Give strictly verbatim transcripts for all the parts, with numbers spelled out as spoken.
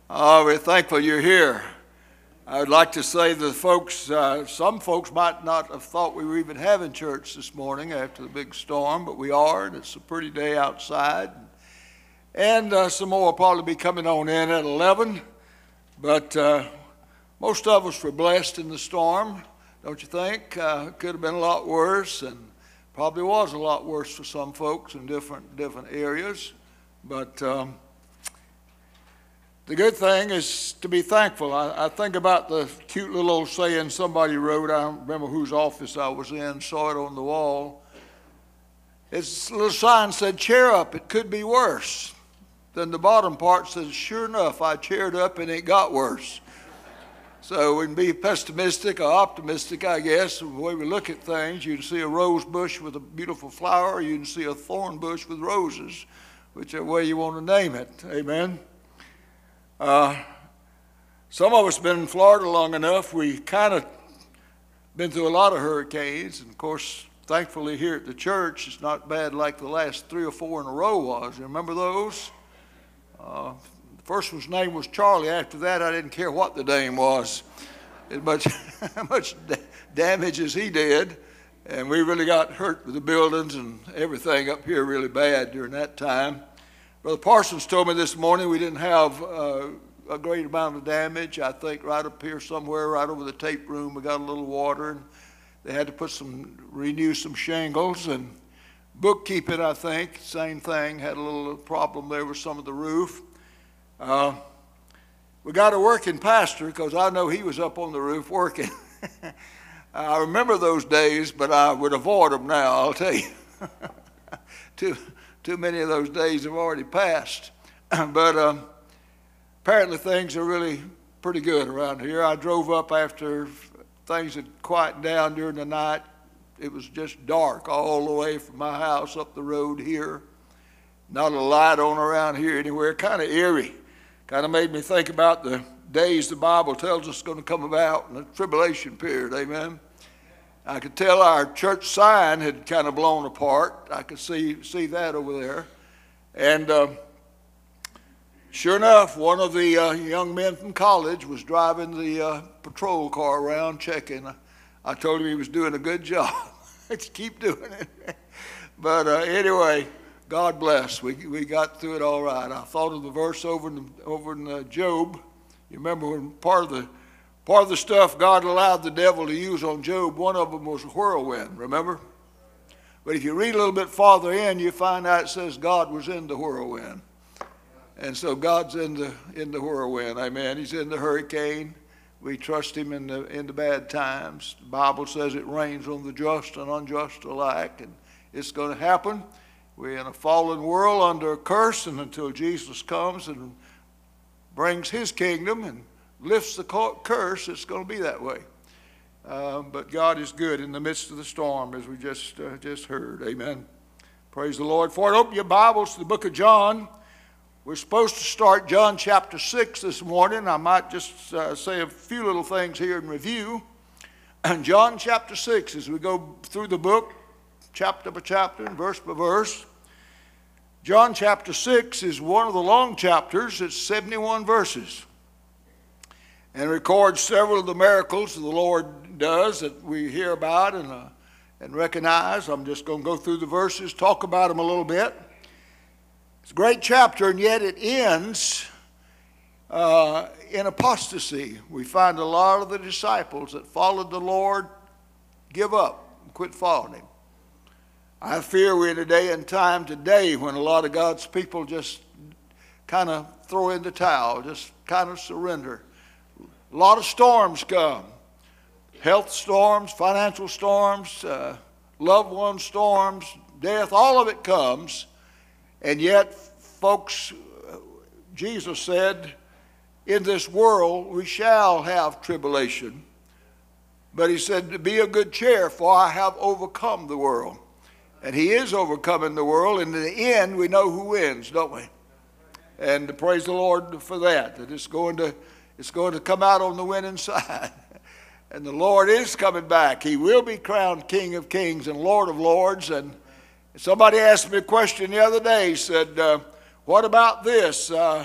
Oh, we're thankful you're here. I would like to say that folks, uh, some folks might not have thought we were even having church this morning after the big storm, but we are, and it's a pretty day outside. And uh, some more will probably be coming on in at eleven. But uh, most of us were blessed in the storm, don't you think? Uh, it could have been a lot worse, and probably was a lot worse for some folks in different different areas. But um, the good thing is to be thankful. I, I think about the cute little old saying somebody wrote. I don't remember whose office I was in, saw it on the wall. Its little sign said, "Cheer up, it could be worse." Then the bottom part says, "Sure enough, I cheered up and it got worse." So we can be pessimistic or optimistic, I guess, the way we look at things. You can see a rose bush with a beautiful flower, or you can see a thorn bush with roses, whichever way you want to name it. Amen. Uh, some of us have been in Florida long enough. We kind of been through a lot of hurricanes. And, of course, thankfully here at the church, it's not bad like the last three or four in a row was. You remember those? Uh, the first one's name was Charlie. After that, I didn't care what the name was, as much, much damage as he did. And we really got hurt with the buildings and everything up here really bad during that time. Brother Parsons told me this morning we didn't have uh, a great amount of damage. I think right up here somewhere, right over the tape room, we got a little water, and they had to put some, renew some shingles. And bookkeeping, I think, same thing, had a little problem there with some of the roof. Uh, we got a working pastor, because I know he was up on the roof working. I remember those days, but I would avoid them now, I'll tell you. Too, too many of those days have already passed. But um, apparently things are really pretty good around here. I drove up after things had quieted down during the night. It was just dark all the way from my house up the road here. Not a light on around here anywhere. Kind of eerie. Kind of made me think about the days the Bible tells us is going to come about in the tribulation period. Amen. I could tell our church sign had kind of blown apart. I could see see that over there. And uh, sure enough, one of the uh, young men from college was driving the uh, patrol car around checking. I told him he was doing a good job. Let's keep doing it. But uh, anyway, God bless. We we got through it all right. I thought of the verse over in the, over in uh, Job. You remember when part of the Part of the stuff God allowed the devil to use on Job, one of them was a whirlwind, remember? But if you read a little bit farther in, you find out it says God was in the whirlwind. And so God's in the in the whirlwind, amen. He's in the hurricane. We trust him in the in the bad times. The Bible says it rains on the just and unjust alike, and it's going to happen. We're in a fallen world under a curse, and until Jesus comes and brings his kingdom and lifts the curse, it's going to be that way. Uh, but God is good in the midst of the storm, as we just uh, just heard. Amen. Praise the Lord. For it, open your Bibles to the book of John. We're supposed to start John chapter six this morning. I might just uh, say a few little things here in review. And John chapter six, as we go through the book, chapter by chapter and verse by verse. John chapter six is one of the long chapters. It's seventy-one verses. And records several of the miracles that the Lord does that we hear about and, uh, and recognize. I'm just going to go through the verses, talk about them a little bit. It's a great chapter, and yet it ends uh, in apostasy. We find a lot of the disciples that followed the Lord give up and quit following him. I fear we're in a day and time today when a lot of God's people just kind of throw in the towel, just kind of surrender. A lot of storms come. Health storms, financial storms, uh, loved one storms, death, all of it comes. And yet, folks, Jesus said, in this world we shall have tribulation. But he said, be of good cheer, for I have overcome the world. And he is overcoming the world. And in the end, we know who wins, don't we? And praise the Lord for that, that it's going to It's going to come out on the winning side. And the Lord is coming back. He will be crowned King of Kings and Lord of Lords. And somebody asked me a question the other day. He said, uh, what about this? Uh,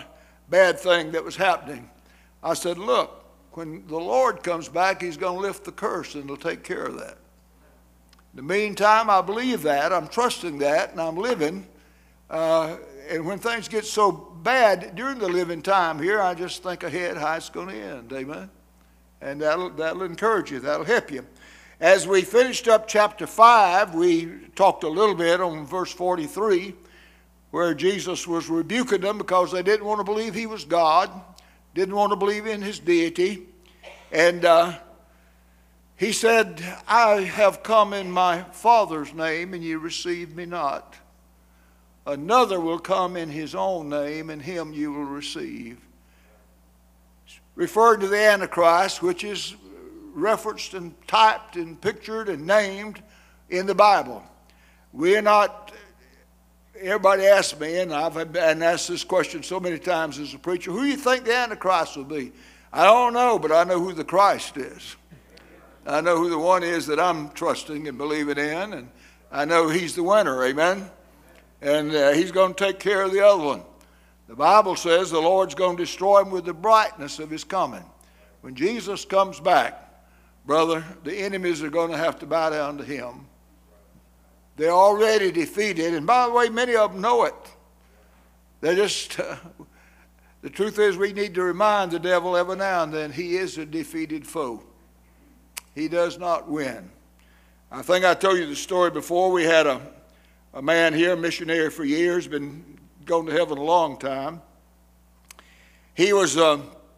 bad thing that was happening. I said, look, when the Lord comes back, he's going to lift the curse and he'll take care of that. In the meantime, I believe that. I'm trusting that, and I'm living. Uh, and when things get so bad during the living time here, I just think ahead how it's going to end. Amen? And that'll, that'll encourage you. That'll help you. As we finished up chapter five, we talked a little bit on verse forty-three, where Jesus was rebuking them because they didn't want to believe he was God, didn't want to believe in his deity. And uh, he said, I have come in my Father's name, and ye receive me not. Another will come in his own name, and him you will receive. Referring to the Antichrist, which is referenced and typed and pictured and named in the Bible. We're not, everybody asks me, and I've been asked this question so many times as a preacher, who do you think the Antichrist will be? I don't know, but I know who the Christ is. I know who the one is that I'm trusting and believing in, and I know he's the winner, amen? And uh, he's going to take care of the other one. The Bible says the Lord's going to destroy him with the brightness of his coming. When Jesus comes back, brother, the enemies are going to have to bow down to him. They're already defeated, and by the way, many of them know it. They're just, uh, the truth is we need to remind the devil every now and then he is a defeated foe. He does not win. I think I told you the story before. We had a, a man here, a missionary for years, been going to heaven a long time. He was uh,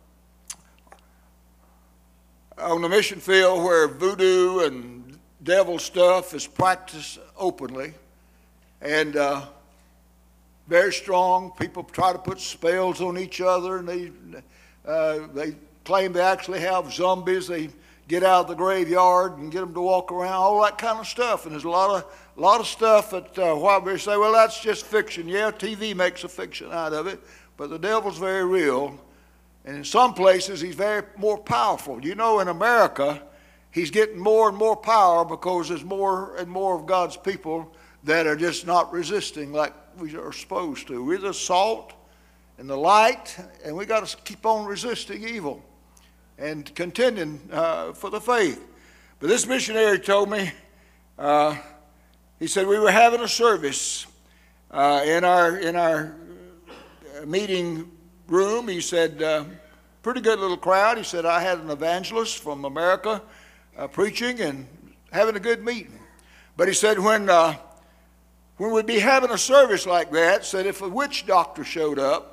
on the mission field where voodoo and devil stuff is practiced openly, and uh, very strong. People try to put spells on each other, and they uh, they claim they actually have zombies. They get out of the graveyard and get them to walk around, all that kind of stuff. And there's a lot of a lot of stuff that uh, why we say, well, that's just fiction. Yeah, T V makes a fiction out of it, but the devil's very real. And in some places, he's very more powerful. You know, in America, he's getting more and more power because there's more and more of God's people that are just not resisting like we are supposed to. We're the salt and the light, and we got to keep on resisting evil and contending uh, for the faith. But this missionary told me, uh, he said we were having a service uh, in our in our meeting room. He said, uh, pretty good little crowd. He said, I had an evangelist from America uh, preaching and having a good meeting. But he said when uh, when we'd be having a service like that, said if a witch doctor showed up,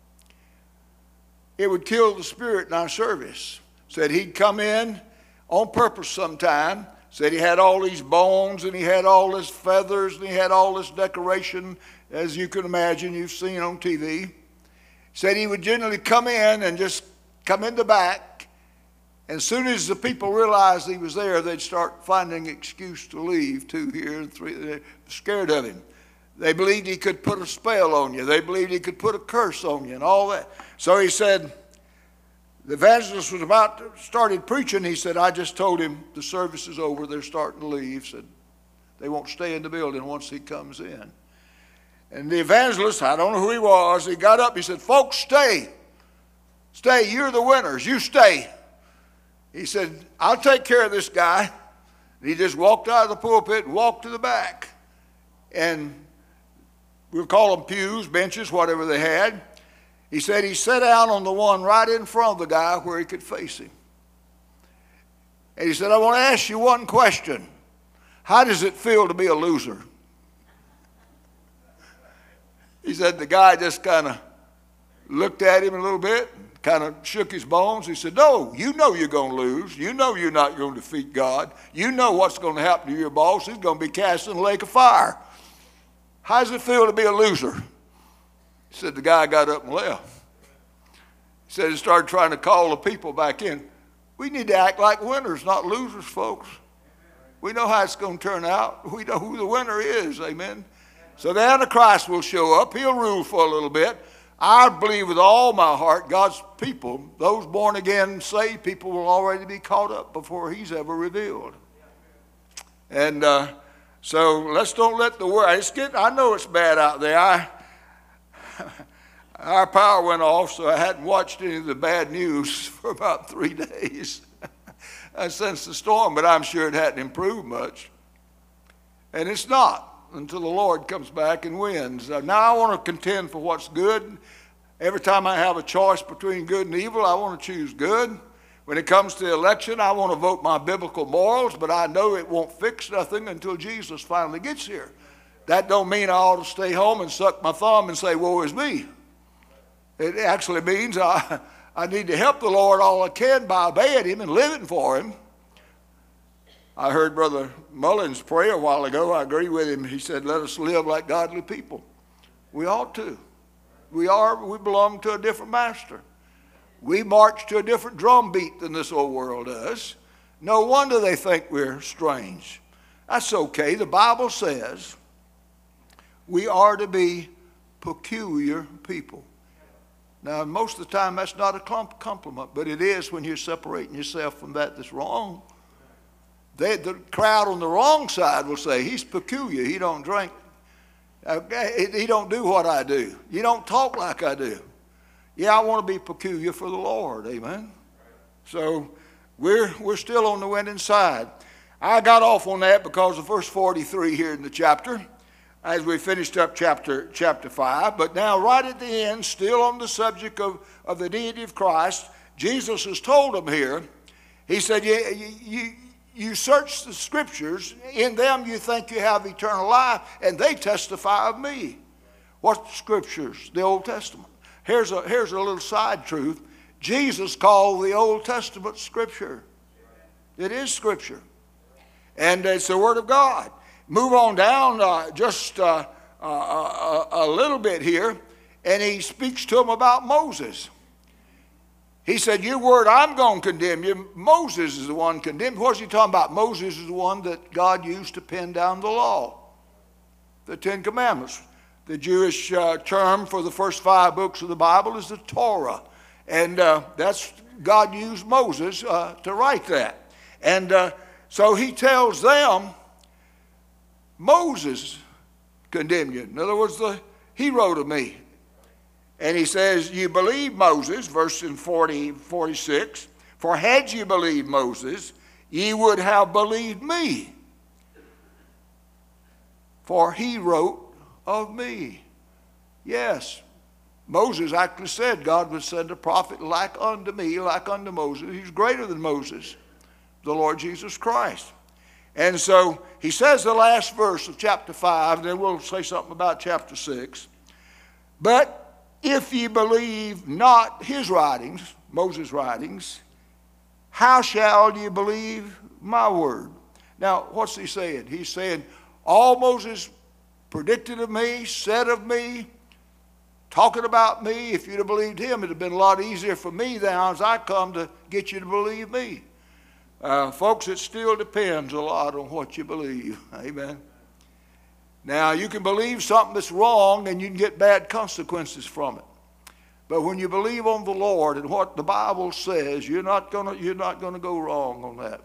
it would kill the spirit in our service. Said he'd come in on purpose sometime. Said he had all these bones and he had all this feathers and he had all this decoration, as you can imagine, you've seen on T V. Said he would generally come in and just come in the back. And as soon as the people realized he was there, they'd start finding an excuse to leave, two here and three. They're scared of him. They believed he could put a spell on you. They believed he could put a curse on you and all that. So he said, the evangelist was about to started preaching. He said, I just told him the service is over. They're starting to leave. Said they won't stay in the building once he comes in. And the evangelist, I don't know who he was, he got up. He said, folks, stay. Stay. You're the winners. You stay. He said, I'll take care of this guy. And he just walked out of the pulpit and walked to the back. And we'll call them pews, benches, whatever they had. He said he sat down on the one right in front of the guy where he could face him. And he said, I want to ask you one question. How does it feel to be a loser? He said the guy just kind of looked at him a little bit, kind of shook his bones. He said, no, you know you're going to lose. You know you're not going to defeat God. You know what's going to happen to your boss. He's going to be cast in the lake of fire. How does it feel to be a loser? He said the guy got up and left. He said he started trying to call the people back in. We need to act like winners, not losers, folks. We know how it's going to turn out. We know who the winner is, amen. So the Antichrist will show up. He'll rule for a little bit. I believe with all my heart God's people, those born again, saved people, will already be caught up before he's ever revealed. And uh, so let's don't let the world, it's getting, I know it's bad out there. I, our power went off, so I hadn't watched any of the bad news for about three days since the storm, but I'm sure it hadn't improved much. And it's not until the Lord comes back and wins. Uh, now I want to contend for what's good. Every time I have a choice between good and evil, I want to choose good. When it comes to election, I want to vote my biblical morals, but I know it won't fix nothing until Jesus finally gets here. That don't mean I ought to stay home and suck my thumb and say, woe is me. It actually means I, I need to help the Lord all I can by obeying him and living for him. I heard Brother Mullins pray a while ago. I agree with him. He said, let us live like godly people. We ought to. We are, we belong to a different master. We march to a different drum beat than this old world does. No wonder they think we're strange. That's okay. The Bible says we are to be peculiar people. Now, most of the time, that's not a compliment, but it is when you're separating yourself from that that's wrong. They, the crowd on the wrong side will say, he's peculiar. He don't drink. He don't do what I do. You don't talk like I do. Yeah, I want to be peculiar for the Lord. Amen. So we're, we're still on the winning side. I got off on that because of verse forty-three here in the chapter, as we finished up chapter, chapter five. But now right at the end, still on the subject of, of the deity of Christ, Jesus has told them here, he said, you, you, you search the scriptures, in them you think you have eternal life, and they testify of me. What scriptures? The Old Testament. Here's a, here's a little side truth. Jesus called the Old Testament scripture. It is scripture. And it's the Word of God. Move on down uh, just uh, uh, a, a little bit here, and he speaks to them about Moses. He said, your word, I'm going to condemn you. Moses is the one condemned. What's he talking about? Moses is the one that God used to pen down the law, the Ten Commandments. The Jewish uh, term for the first five books of the Bible is the Torah. And uh, that's God used Moses uh, to write that. And uh, so he tells them, Moses condemned you. In other words, the hero of me. And he says, you believe Moses, verse in forty, forty-six, for had you believed Moses, ye would have believed me. For he wrote of me. Yes, Moses actually said God would send a prophet like unto me, like unto Moses. He's greater than Moses, the Lord Jesus Christ. And so he says the last verse of chapter five, and then we'll say something about chapter six. But if ye believe not his writings, Moses' writings, how shall ye believe my word? Now, what's he saying? He's saying, all Moses predicted of me, said of me, talking about me, if you'd have believed him, it would have been a lot easier for me now as I come to get you to believe me. Uh, folks, it still depends a lot on what you believe. Amen. Now, you can believe something that's wrong and you can get bad consequences from it. But when you believe on the Lord and what the Bible says, you're not gonna, you're not gonna go wrong on that.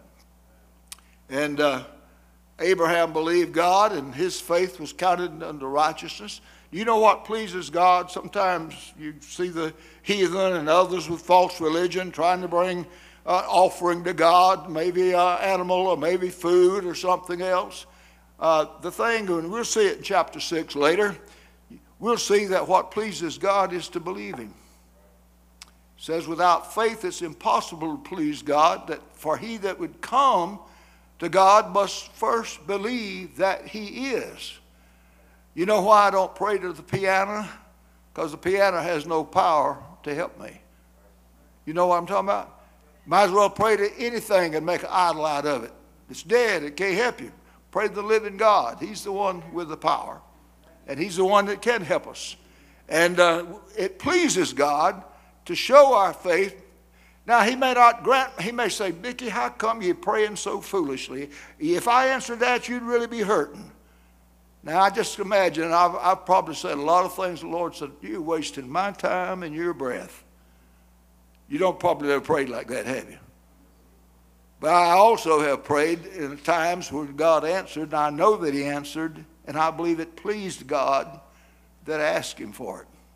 And uh, Abraham believed God, and his faith was counted unto righteousness. You know what pleases God? Sometimes you see the heathen and others with false religion trying to bring uh, offering to God, maybe an animal or maybe food or something else. Uh, the thing, and we'll see it in chapter six later, we'll see that what pleases God is to believe him. It says, without faith it's impossible to please God, that for he that would come to God must first believe that he is. You know why I don't pray to the piano? Because the piano has no power to help me. You know what I'm talking about? Might as well pray to anything and make an idol out of it. It's dead. It can't help you. Pray to the living God. He's the one with the power. And he's the one that can help us. And uh, it pleases God to show our faith. Now, he may not grant, he may say, Mickey, how come you're praying so foolishly? If I answered that, you'd really be hurting. Now, I just imagine, I've, I've probably said a lot of things the Lord said, you're wasting my time and your breath. You don't probably ever prayed like that, have you? But I also have prayed in times when God answered, and I know that he answered, and I believe it pleased God that I asked him for it.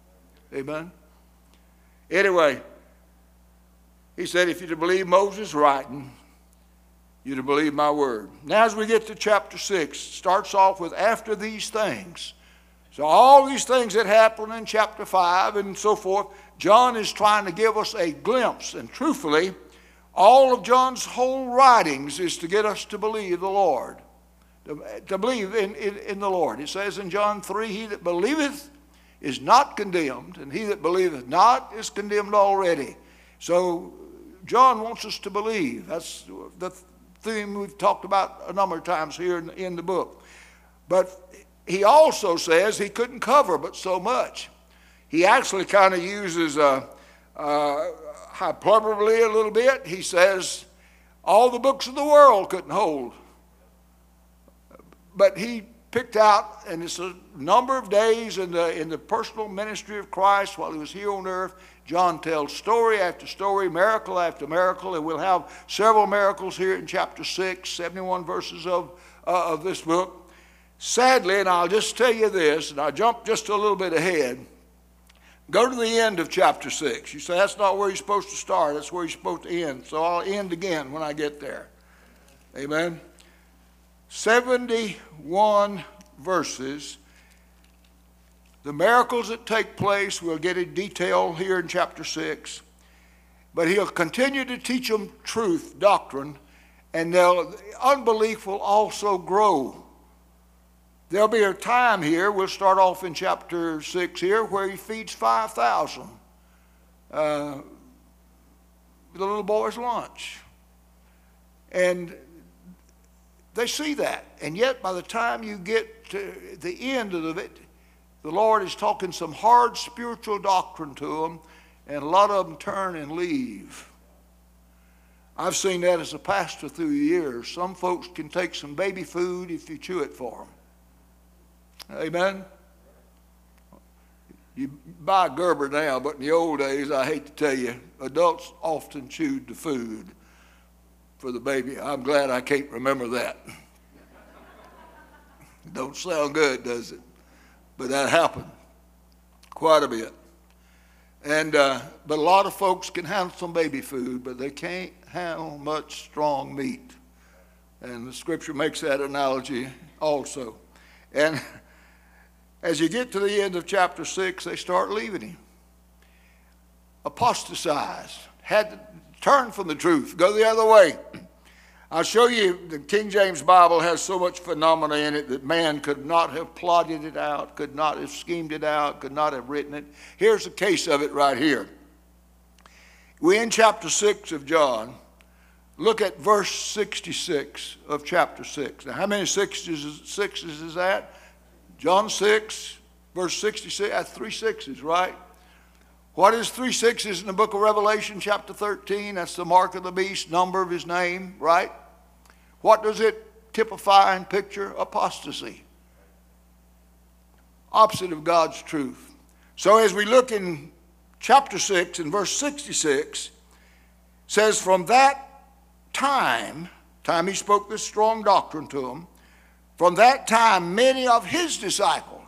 Amen? Anyway, he said, if you're to believe Moses' writing, you're to believe my word. Now as we get to chapter six, starts off with after these things. So all these things that happen in chapter five and so forth, John is trying to give us a glimpse. And truthfully, all of John's whole writings is to get us to believe the Lord. To, to believe in, in, in the Lord. It says in John three, he that believeth is not condemned, and he that believeth not is condemned already. So John wants us to believe. That's the theme we've talked about a number of times here in, in the book. But he also says he couldn't cover but so much. He actually kind of uses a, a hyperbole a little bit. He says all the books of the world couldn't hold. But he picked out, and it's a number of days in the, in the personal ministry of Christ while he was here on earth. John tells story after story, miracle after miracle, and we'll have several miracles here in chapter six, seventy-one verses of, uh, of this book. Sadly, and I'll just tell you this, and I'll jump just a little bit ahead, go to the end of chapter six. You say, that's not where you're supposed to start, that's where you're supposed to end. So I'll end again when I get there. Amen. seventy-one verses. The miracles that take place, we'll get in detail here in chapter six. But he'll continue to teach them truth, doctrine, and they'll, unbelief will also grow. There'll be a time here, we'll start off in chapter six here, where he feeds five thousand. Uh, the little boy's lunch. And they see that. And yet by the time you get to the end of it, the Lord is talking some hard spiritual doctrine to them, and a lot of them turn and leave. I've seen that as a pastor through the years. Some folks can take some baby food if you chew it for them. Amen? You buy Gerber now, but in the old days, I hate to tell you, adults often chewed the food for the baby. I'm glad I can't remember that. Don't sound good, does it? But that happened quite a bit. And uh, but a lot of folks can handle some baby food, but they can't handle much strong meat. And the scripture makes that analogy also. And as you get to the end of chapter six, they start leaving him. Apostatized, had to turn from the truth, go the other way. I'll show you, the King James Bible has so much phenomena in it that man could not have plotted it out, could not have schemed it out, could not have written it. Here's a case of it right here. We're in chapter six of John. Look at verse sixty-six of chapter six. Now, how many sixes, sixes is that? John six, verse sixty-six, that's three sixes, right? What is three sixes in the book of Revelation, chapter thirteen? That's the mark of the beast, number of his name, right? What does it typify and picture? Apostasy. Opposite of God's truth. So as we look in chapter six and verse sixty-six, says from that time, time he spoke this strong doctrine to them, from that time many of his disciples,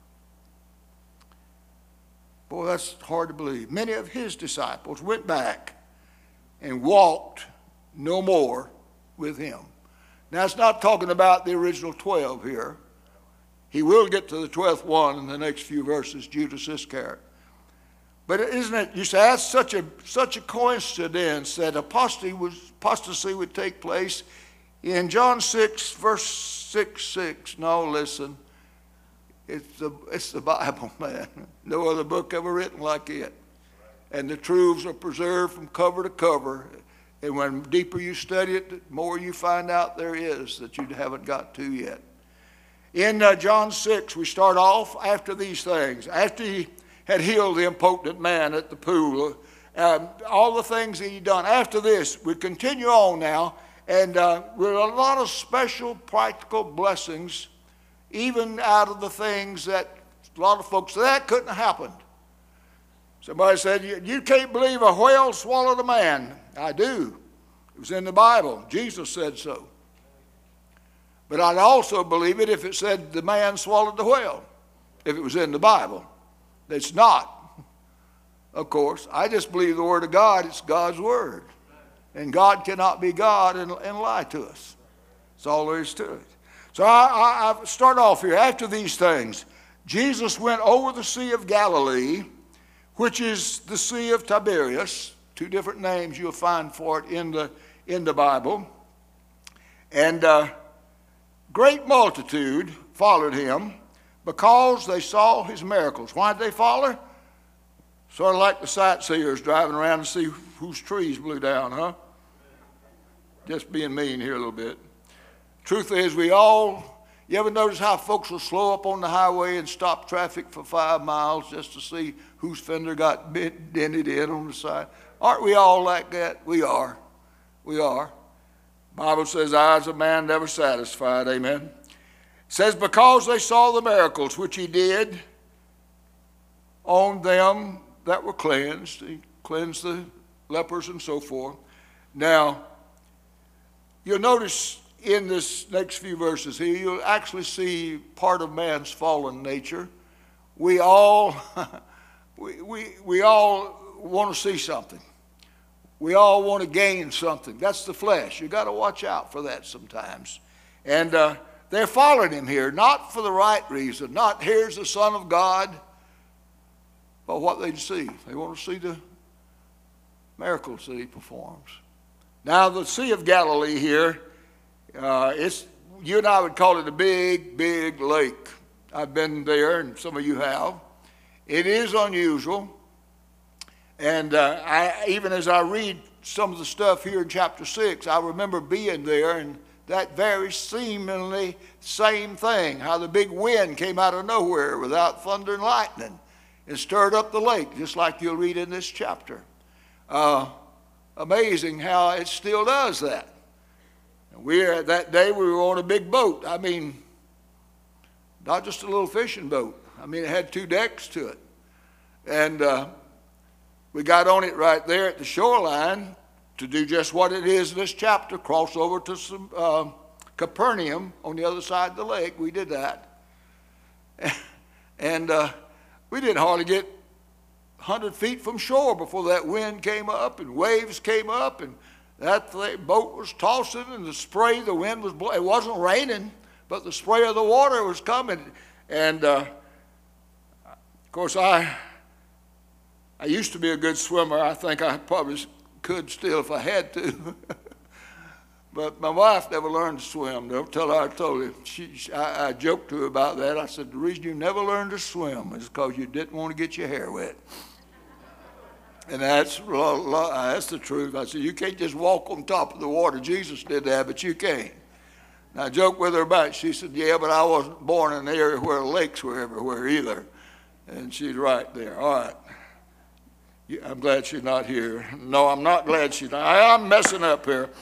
boy, that's hard to believe. Many of his disciples went back and walked no more with him. Now, it's not talking about the original twelve here. He will get to the twelfth one in the next few verses, Judas Iscariot. But isn't it, you say, that's such a, such a coincidence that apostasy, was, apostasy would take place in John six, verse six, six. No, listen. It's the, it's the Bible, man. No other book ever written like it. And the truths are preserved from cover to cover. And when deeper you study it, the more you find out there is that you haven't got to yet. In uh, John six, we start off after these things. After he had healed the impotent man at the pool, um, all the things that he'd done. After this, we continue on now. And uh, with a lot of special practical blessings, even out of the things that a lot of folks said, that couldn't have happened. Somebody said, you, you can't believe a whale swallowed a man. I do. It was in the Bible. Jesus said so. But I'd also believe it if it said the man swallowed the whale, if it was in the Bible. It's not. of course. I just believe the Word of God, it's God's Word. And God cannot be God and, and lie to us. That's all there is to it. So I, I, I start off here. After these things, Jesus went over the Sea of Galilee, which is the Sea of Tiberias. Two different names you'll find for it in the, in the Bible. And uh, great multitude followed him because they saw his miracles. Why did they follow? Sort of like the sightseers driving around to see whose trees blew down, huh? Just being mean here a little bit. Truth is, we all, you ever notice how folks will slow up on the highway and stop traffic for five miles just to see whose fender got bent, dented in on the side? Aren't we all like that? We are. We are. The Bible says, eyes of man never satisfied. Amen. It says, because they saw the miracles which he did on them that were cleansed. He cleansed the lepers and so forth. Now, you'll notice in this next few verses here, you'll actually see part of man's fallen nature. We all, we, we, we all want to see something. We all want to gain something. That's the flesh. You've got to watch out for that sometimes. And uh, they're following him here, not for the right reason, not here's the Son of God, but what they see. They want to see the miracles that he performs. Now, the Sea of Galilee here, uh, it's, you and I would call it a big, big lake. I've been there, and some of you have. It is unusual. And uh, I, even as I read some of the stuff here in chapter six, I remember being there and that very seemingly same thing, how the big wind came out of nowhere without thunder and lightning and stirred up the lake, just like you'll read in this chapter. Uh, amazing how it still does that. We are, that day we were on a big boat. I mean, not just a little fishing boat. I mean, it had two decks to it. And uh, we got on it right there at the shoreline to do just what it is in this chapter, cross over to some, uh, Capernaum on the other side of the lake. We did that. And uh, we didn't hardly get one hundred feet from shore before that wind came up and waves came up and that boat was tossing and the spray, the wind was blowing. It wasn't raining, but the spray of the water was coming. And uh, of course, I... I used to be a good swimmer. I think I probably could still if I had to. But my wife never learned to swim. Don't tell her I told her. She, I, I joked to her about that. I said, the reason you never learned to swim is because you didn't want to get your hair wet. And that's, that's the truth. I said, you can't just walk on top of the water. Jesus did that, but you can't. And I joked with her about it. She said, yeah, but I wasn't born in an area where lakes were everywhere either. And she's right there. All right. I'm glad she's not here. No, I'm not glad she's not. I, I'm messing up here.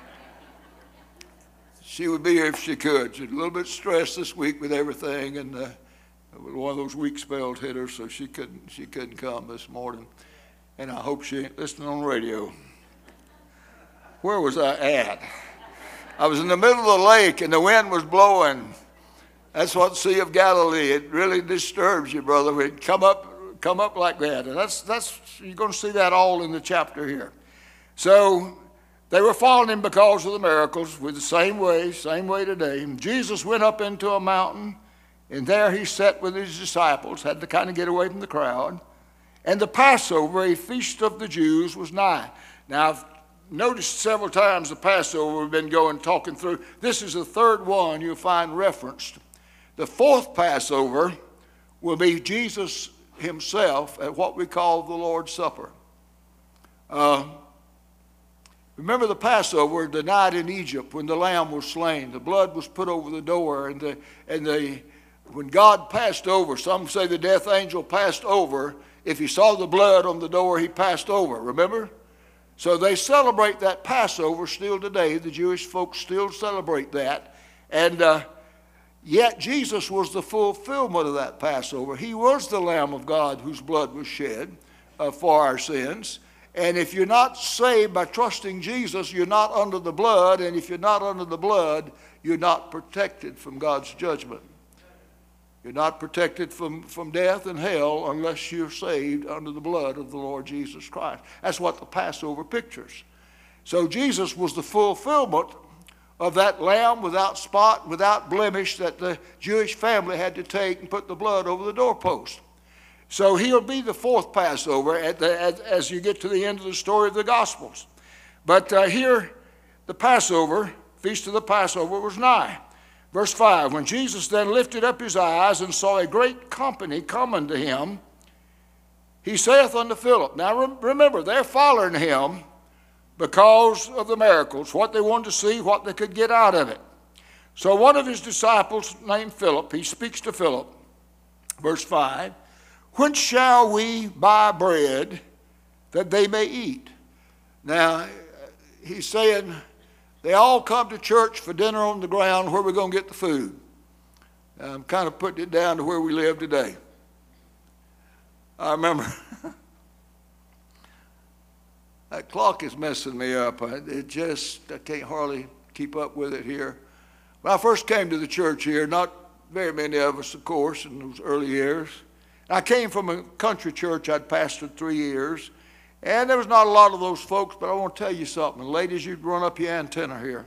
She would be here if she could. She's a little bit stressed this week with everything, and uh, one of those weak spells hit her, so she couldn't, she couldn't come this morning. And I hope she ain't listening on the radio. Where was I at? I was in the middle of the lake, and the wind was blowing. That's what the Sea of Galilee, it really disturbs you, brother. It'd come up come up like that. And that's, that's, you're going to see that all in the chapter here. So they were following him because of the miracles, with the same way, same way today. And Jesus went up into a mountain, and there he sat with his disciples, had to kind of get away from the crowd. And the Passover, a feast of the Jews, was nigh. Now, I've noticed several times the Passover we've been going, talking through. This is the third one you'll find referenced. The fourth Passover will be Jesus himself at what we call the Lord's Supper. Uh, remember the Passover, the night in Egypt when the lamb was slain, the blood was put over the door, and the and the when God passed over, some say the death angel passed over. If he saw the blood on the door, he passed over. Remember? So they celebrate that Passover still today. The Jewish folks still celebrate that, and. Uh, Yet Jesus was the fulfillment of that Passover. He was the Lamb of God whose blood was shed uh, for our sins. And if you're not saved by trusting Jesus, you're not under the blood. And if you're not under the blood, you're not protected from God's judgment. You're not protected from, from death and hell unless you're saved under the blood of the Lord Jesus Christ. That's what the Passover pictures. So Jesus was the fulfillment of that lamb without spot, without blemish that the Jewish family had to take and put the blood over the doorpost. So he'll be the fourth Passover at the, as, as you get to the end of the story of the Gospels. But uh, here, the Passover, Feast of the Passover, was nigh. Verse five, when Jesus then lifted up his eyes and saw a great company coming to him, he saith unto Philip. Now re- remember, they're following him because of the miracles, what they wanted to see, what they could get out of it. So one of his disciples named Philip, he speaks to Philip. Verse five, whence shall we buy bread that they may eat? Now, he's saying, they all come to church for dinner on the ground. Where are we going to get the food? I'm kind of putting it down to where we live today. I remember, that clock is messing me up. It just, I can't hardly keep up with it here. When I first came to the church here, not very many of us, of course, in those early years. I came from a country church. I'd pastored three years. And there was not a lot of those folks, but I want to tell you something. Ladies, you'd run up your antenna here.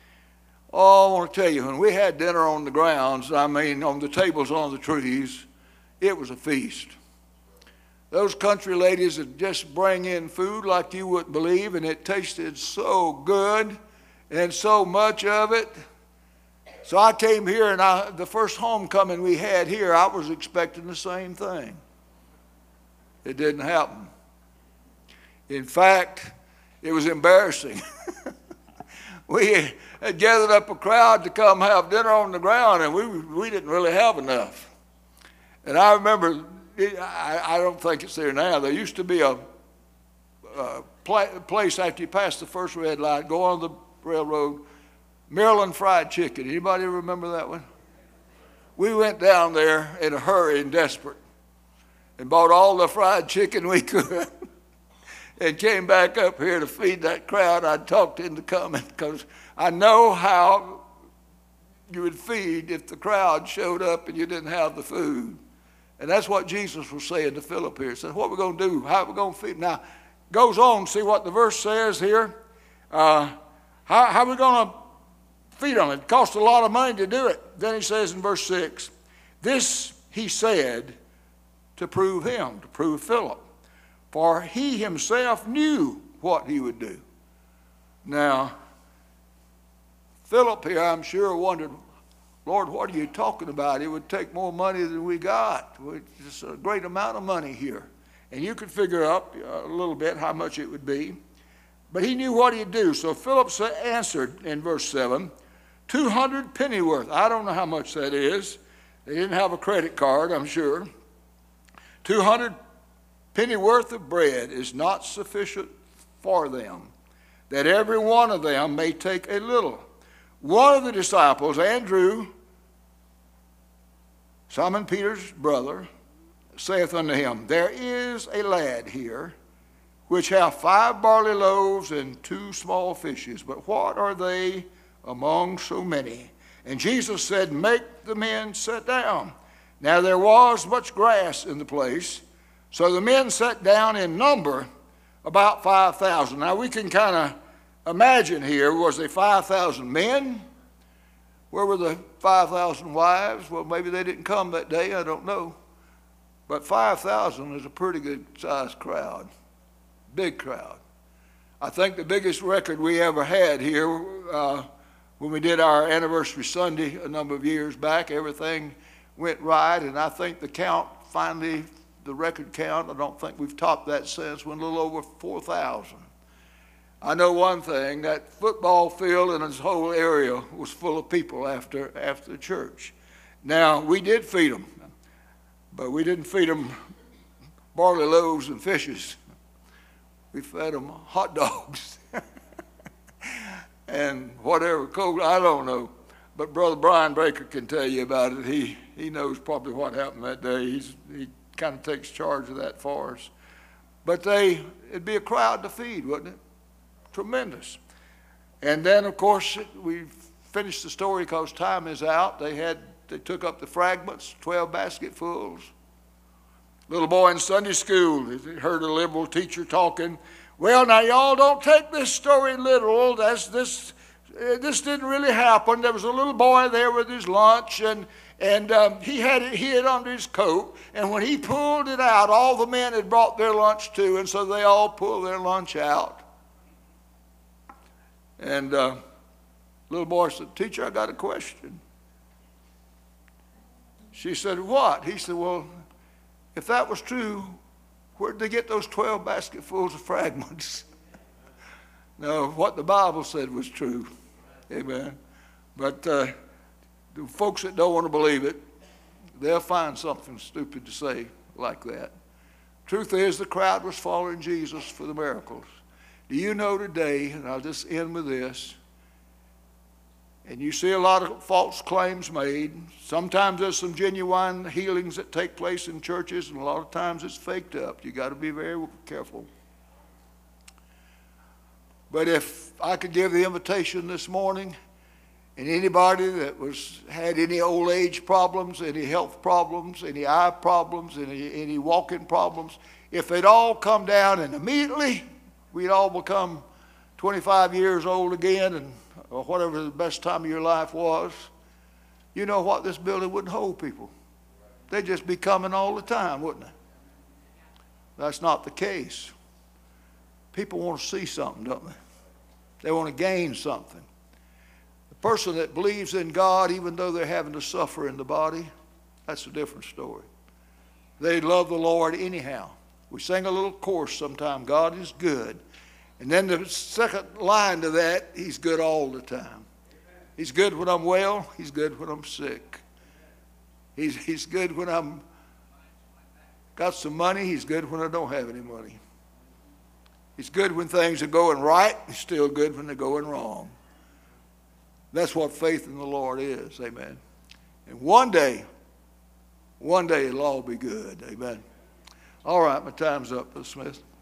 Oh, I want to tell you, when we had dinner on the grounds, I mean on the tables on the trees, it was a feast. Those country ladies would just bring in food like you wouldn't believe, and it tasted so good and so much of it. So I came here, and I, the first homecoming we had here, I was expecting the same thing. It didn't happen. In fact, it was embarrassing. We had gathered up a crowd to come have dinner on the ground, and we, we didn't really have enough. And I remember, I, I don't think it's there now, there used to be a, a place after you passed the first red light, go on the railroad, Maryland Fried Chicken. Anybody remember that one? We went down there in a hurry and desperate and bought all the fried chicken we could. And came back up here to feed that crowd I'd talked into coming, because I know how you would feed if the crowd showed up and you didn't have the food. And that's what Jesus was saying to Philip here. He said, what are we going to do? How are we going to feed? Now, goes on, see what the verse says here. Uh, how, how are we going to feed them? It costs a lot of money to do it. Then he says in verse six, this he said to prove him, to prove Philip. For he himself knew what he would do. Now, Philip here, I'm sure, wondered, Lord, what are you talking about? It would take more money than we got. It's a great amount of money here. And you could figure up a little bit how much it would be. But he knew what he'd do. So Philip answered in verse seven, two hundred pennyworth. I don't know how much that is. They didn't have a credit card, I'm sure. two hundred pennyworth of bread is not sufficient for them, that every one of them may take a little. One of the disciples, Andrew, Simon Peter's brother, saith unto him, there is a lad here which hath five barley loaves and two small fishes, but what are they among so many? And Jesus said, make the men sit down. Now there was much grass in the place, so the men sat down in number about five thousand. Now we can kind of imagine here, was there five thousand men? Where were the five thousand wives? Well, maybe they didn't come that day, I don't know. But five thousand is a pretty good sized crowd, big crowd. I think the biggest record we ever had here, uh, when we did our anniversary Sunday a number of years back, everything went right, and I think the count finally, the record count, I don't think we've topped that since, went a little over four thousand. I know one thing, that football field and this whole area was full of people after, after the church. Now, we did feed them, but we didn't feed them barley loaves and fishes. We fed them hot dogs and whatever cold, I don't know. But Brother Brian Baker can tell you about it. He, he knows probably what happened that day. He's, he kind of takes charge of that for us. But they, it'd be a crowd to feed, wouldn't it? Tremendous. And then, of course, we finished the story because time is out. They had they took up the fragments, twelve basketfuls. Little boy in Sunday school, he heard a liberal teacher talking. Well, now y'all don't take this story literal. That's this. Uh, this didn't really happen. There was a little boy there with his lunch, and and um, he had it hid under his coat. And when he pulled it out, all the men had brought their lunch too, and so they all pulled their lunch out. And uh, little boy said, "Teacher, I got a question." She said, "What?" He said, "Well, if that was true, where did they get those twelve basketfuls of fragments?" No, what the Bible said was true. Amen. But uh, the folks that don't want to believe it, they'll find something stupid to say like that. Truth is, the crowd was following Jesus for the miracles. Do you know today, and I'll just end with this, and you see a lot of false claims made. Sometimes there's some genuine healings that take place in churches, and a lot of times it's faked up. You got to be very careful. But if I could give the invitation this morning, and anybody that was had any old age problems, any health problems, any eye problems, any, any walking problems, if they'd all come down and immediately we'd all become twenty-five years old again, and or whatever the best time of your life was, you know what? This building wouldn't hold people. They'd just be coming all the time, wouldn't they? That's not the case. People want to see something, don't they? They want to gain something. The person that believes in God, even though they're having to suffer in the body, that's a different story. They love the Lord anyhow. We sing a little chorus sometime, God is good. And then the second line to that, he's good all the time. He's good when I'm well. He's good when I'm sick. He's, he's good when I'm got some money. He's good when I don't have any money. He's good when things are going right. He's still good when they're going wrong. That's what faith in the Lord is. Amen. And one day, one day it'll all be good. Amen. All right, my time's up, Brother Smith.